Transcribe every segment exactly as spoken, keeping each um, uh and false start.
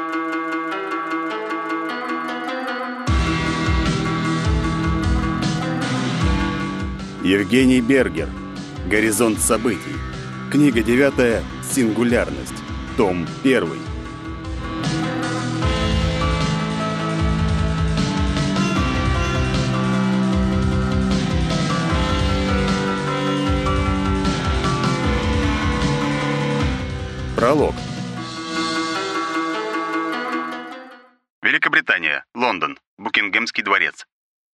Евгений Бергер. Горизонт событий. Книга девятая. Сингулярность. Том первый. Пролог. Великобритания. Лондон. Букингемский дворец.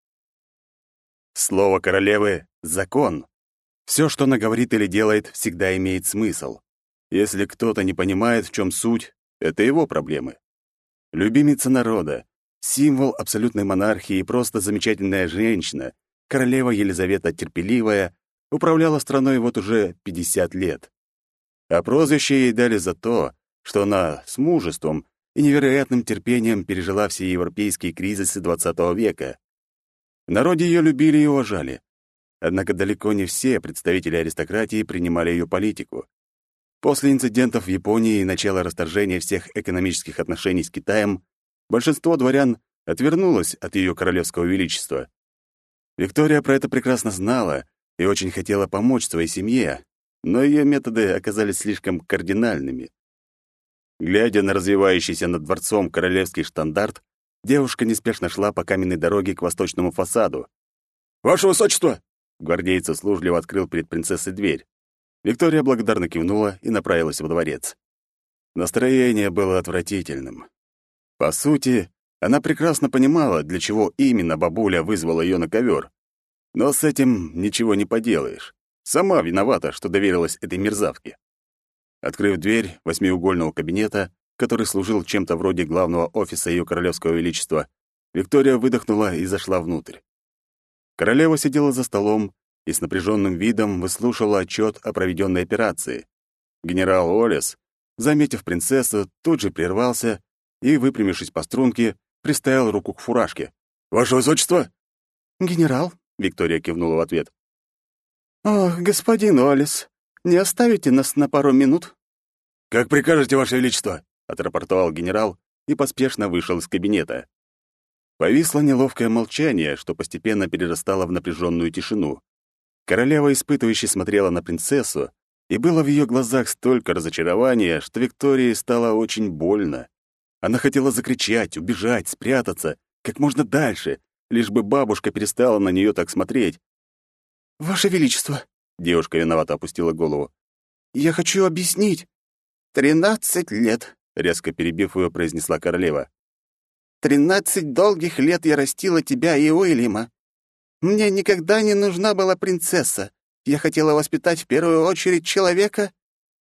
Слово королевы — закон. Все, что она говорит или делает, всегда имеет смысл. Если кто-то не понимает, в чем суть, это его проблемы. Любимица народа, символ абсолютной монархии и просто замечательная женщина, королева Елизавета Терпеливая, управляла страной вот уже пятьдесят лет. А прозвище ей дали за то, что она с мужеством и невероятным терпением пережила все европейские кризисы двадцатого века. В народе ее любили и уважали. Однако далеко не все представители аристократии принимали ее политику. После инцидентов в Японии и начала расторжения всех экономических отношений с Китаем большинство дворян отвернулось от ее королевского величества. Виктория про это прекрасно знала и очень хотела помочь своей семье, но ее методы оказались слишком кардинальными. Глядя на развивающийся над дворцом королевский штандарт, девушка неспешно шла по каменной дороге к восточному фасаду. «Ваше высочество!» Гвардеец услужливо открыл перед принцессой дверь. Виктория благодарно кивнула и направилась во дворец. Настроение было отвратительным. По сути, она прекрасно понимала, для чего именно бабуля вызвала ее на ковер. Но с этим ничего не поделаешь. Сама виновата, что доверилась этой мерзавке. Открыв дверь восьмиугольного кабинета, который служил чем-то вроде главного офиса ее королевского величества, Виктория выдохнула и зашла внутрь. Королева сидела за столом и с напряженным видом выслушивала отчет о проведенной операции. Генерал Олес, заметив принцессу, тут же прервался и, выпрямившись по струнке, приставил руку к фуражке. «Ваше высочество!» «Генерал?» — Виктория кивнула в ответ. «Ох, господин Олес, не оставите нас на пару минут?» «Как прикажете, ваше величество!» — отрапортовал генерал и поспешно вышел из кабинета. Повисло неловкое молчание, что постепенно перерастало в напряженную тишину. Королева испытывающе смотрела на принцессу, и было в ее глазах столько разочарования, что Виктории стало очень больно. Она хотела закричать, убежать, спрятаться, как можно дальше, лишь бы бабушка перестала на нее так смотреть. «Ваше величество!» — девушка виновато опустила голову. «Я хочу объяснить». «Тринадцать лет», — резко перебив ее, произнесла королева. «Тринадцать долгих лет я растила тебя и Уильяма. Мне никогда не нужна была принцесса. Я хотела воспитать в первую очередь человека.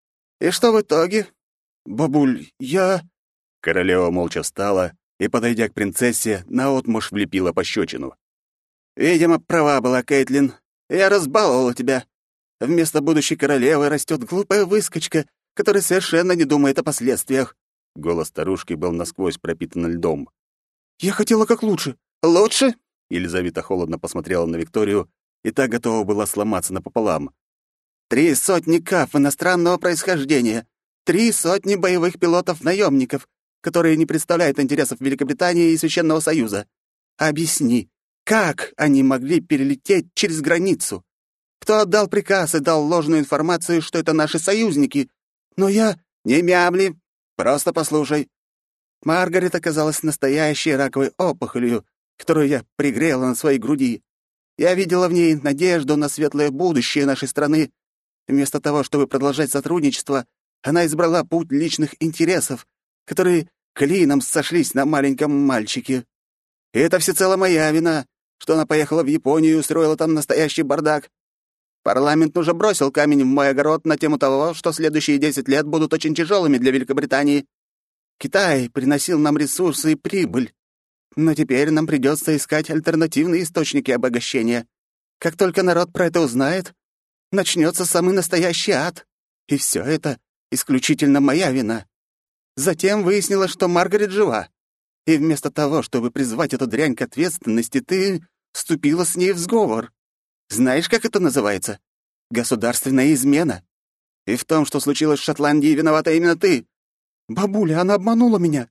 И что в итоге?» «Бабуль, я...» Королева молча встала и, подойдя к принцессе, наотмашь влепила пощечину. «Видимо, права была Кейтлин. Я разбаловала тебя. Вместо будущей королевы растет глупая выскочка, которая совершенно не думает о последствиях». Голос старушки был насквозь пропитан льдом. «Я хотела как лучше». «Лучше?» Елизавета холодно посмотрела на Викторию, и та готова была сломаться напополам. «Три сотни каф иностранного происхождения, три сотни боевых пилотов-наемников, которые не представляют интересов Великобритании и Священного Союза. Объясни, как они могли перелететь через границу? Кто отдал приказ и дал ложную информацию, что это наши союзники? Но я... Не мямли, просто послушай. Маргарет оказалась настоящей раковой опухолью, которую я пригрела на своей груди. Я видела в ней надежду на светлое будущее нашей страны. Вместо того, чтобы продолжать сотрудничество, она избрала путь личных интересов, которые клином сошлись на маленьком мальчике. И это всецело моя вина, что она поехала в Японию и устроила там настоящий бардак. Парламент уже бросил камень в мой огород на тему того, что следующие десять лет будут очень тяжелыми для Великобритании. Китай приносил нам ресурсы и прибыль. Но теперь нам придется искать альтернативные источники обогащения. Как только народ про это узнает, начнется самый настоящий ад. И все это исключительно моя вина. Затем выяснилось, что Маргарет жива. И вместо того, чтобы призвать эту дрянь к ответственности, ты вступила с ней в сговор. Знаешь, как это называется? Государственная измена. И в том, что случилось в Шотландии, виновата именно ты. «Бабуля, она обманула меня».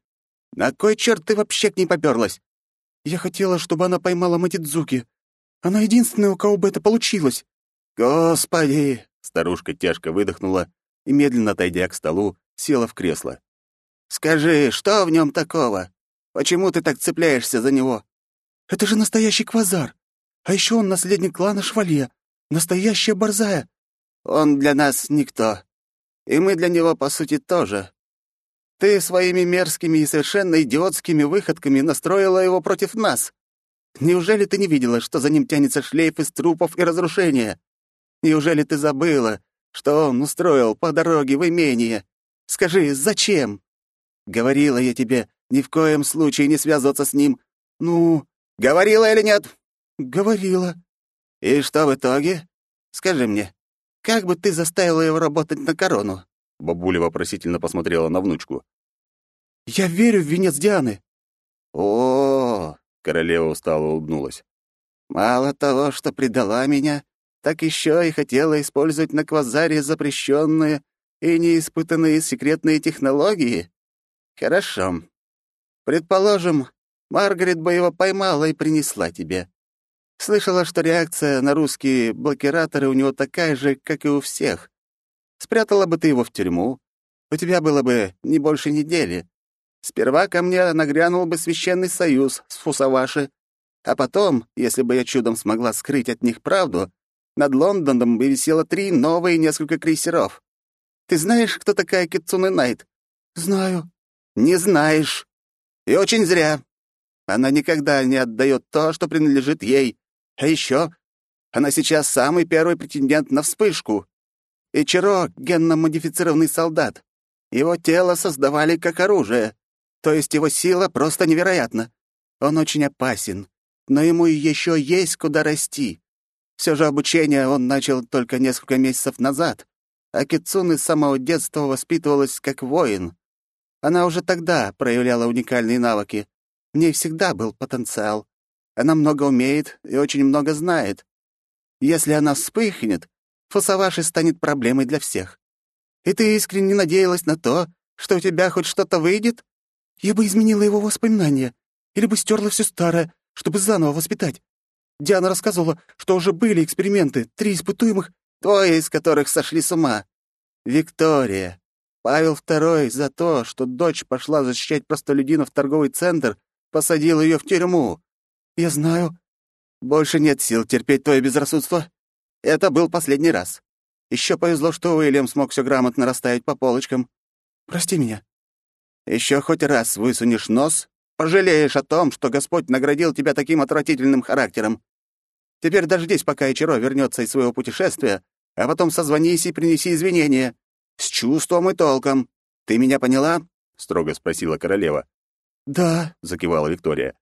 На кой черт ты вообще к ней попёрлась? Я хотела, чтобы она поймала Матидзуки. Она единственная, у кого бы это получилось. Господи! Старушка тяжко выдохнула и, медленно отойдя к столу, села в кресло. Скажи, что в нем такого? Почему ты так цепляешься за него? Это же настоящий квазар. А еще он наследник клана Швалье. Настоящая борзая. Он для нас никто. И мы для него, по сути, тоже. Ты своими мерзкими и совершенно идиотскими выходками настроила его против нас. Неужели ты не видела, что за ним тянется шлейф из трупов и разрушения? Неужели ты забыла, что он устроил по дороге в имение? Скажи, зачем? Говорила я тебе, ни в коем случае не связываться с ним. Ну, говорила или нет? Говорила. И что в итоге? Скажи мне, как бы ты заставила его работать на корону? Бабуля вопросительно посмотрела на внучку. Я верю в венец Дианы. О, королева устало улыбнулась. Мало того, что предала меня, так еще и хотела использовать на квазаре запрещенные и неиспытанные секретные технологии. Хорошо. Предположим, Маргарет бы его поймала и принесла тебе. Слышала, что реакция на русские блокираторы у него такая же, как и у всех. Спрятала бы ты его в тюрьму, у тебя было бы не больше недели. Сперва ко мне нагрянул бы священный союз с Фусаваши, а потом, если бы я чудом смогла скрыть от них правду, над Лондоном бы висело три новые несколько крейсеров. Ты знаешь, кто такая Кицуне Найт? Знаю. Не знаешь. И очень зря. Она никогда не отдает то, что принадлежит ей. А еще она сейчас самый первый претендент на вспышку. Ичиро — генно-модифицированный солдат. Его тело создавали как оружие. То есть его сила просто невероятна. Он очень опасен, но ему еще есть куда расти. Все же обучение он начал только несколько месяцев назад, а Кицуне с самого детства воспитывалась как воин. Она уже тогда проявляла уникальные навыки. В ней всегда был потенциал. Она много умеет и очень много знает. Если она вспыхнет, Фусаваши станет проблемой для всех. И ты искренне надеялась на то, что у тебя хоть что-то выйдет? Я бы изменила его воспоминания или бы стерла все старое, чтобы заново воспитать. Диана рассказывала, что уже были эксперименты, три испытуемых, двое из которых сошли с ума. Виктория. Павел второй за то, что дочь пошла защищать простолюдинов в торговый центр, посадил ее в тюрьму. Я знаю. Больше нет сил терпеть твое безрассудство. Это был последний раз. Еще повезло, что Уильям смог все грамотно расставить по полочкам. Прости меня. Еще хоть раз высунешь нос, пожалеешь о том, что Господь наградил тебя таким отвратительным характером. Теперь дождись, пока Ичиро вернется из своего путешествия, а потом созвонись и принеси извинения. С чувством и толком. Ты меня поняла? — строго спросила королева. «Да», — закивала Виктория.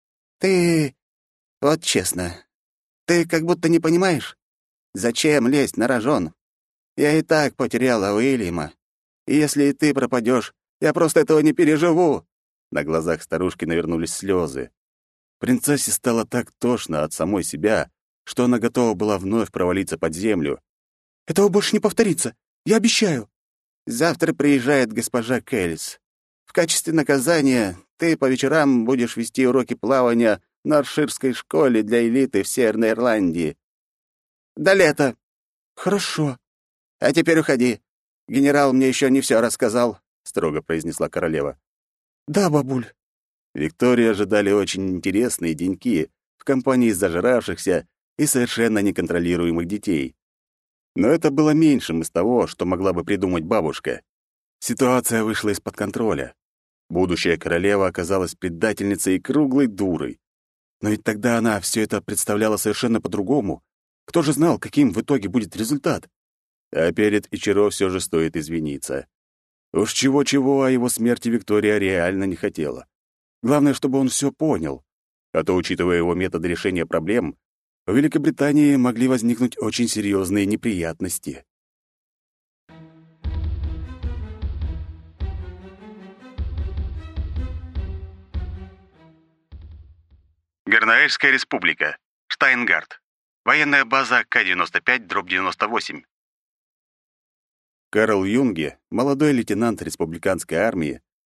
«Ты... вот честно, ты как будто не понимаешь. Зачем лезть на рожон? Я и так потеряла Уильяма. И если и ты пропадешь, я просто этого не переживу». На глазах старушки навернулись слезы. Принцессе стало так тошно от самой себя, что она готова была вновь провалиться под землю. «Этого больше не повторится, я обещаю». «Завтра приезжает госпожа Келлис. В качестве наказания ты по вечерам будешь вести уроки плавания в Норширской школе для элиты в Северной Ирландии. До лета». «Хорошо». «А теперь уходи. Генерал мне еще не все рассказал», — строго произнесла королева. «Да, бабуль». Виктории ожидали очень интересные деньки в компании зажравшихся и совершенно неконтролируемых детей. Но это было меньшим из того, что могла бы придумать бабушка. Ситуация вышла из-под контроля. Будущая королева оказалась предательницей и круглой дурой. Но ведь тогда она все это представляла совершенно по-другому. Кто же знал, каким в итоге будет результат? А перед Ичиро все же стоит извиниться. Уж чего-чего, а его смерти Виктория реально не хотела. Главное, чтобы он все понял. А то, учитывая его методы решения проблем, в Великобритании могли возникнуть очень серьезные неприятности. Горноэльская республика. Штайнгард. Военная база К девяносто пять девяносто восемь. Карл Юнге, молодой лейтенант республиканской армии,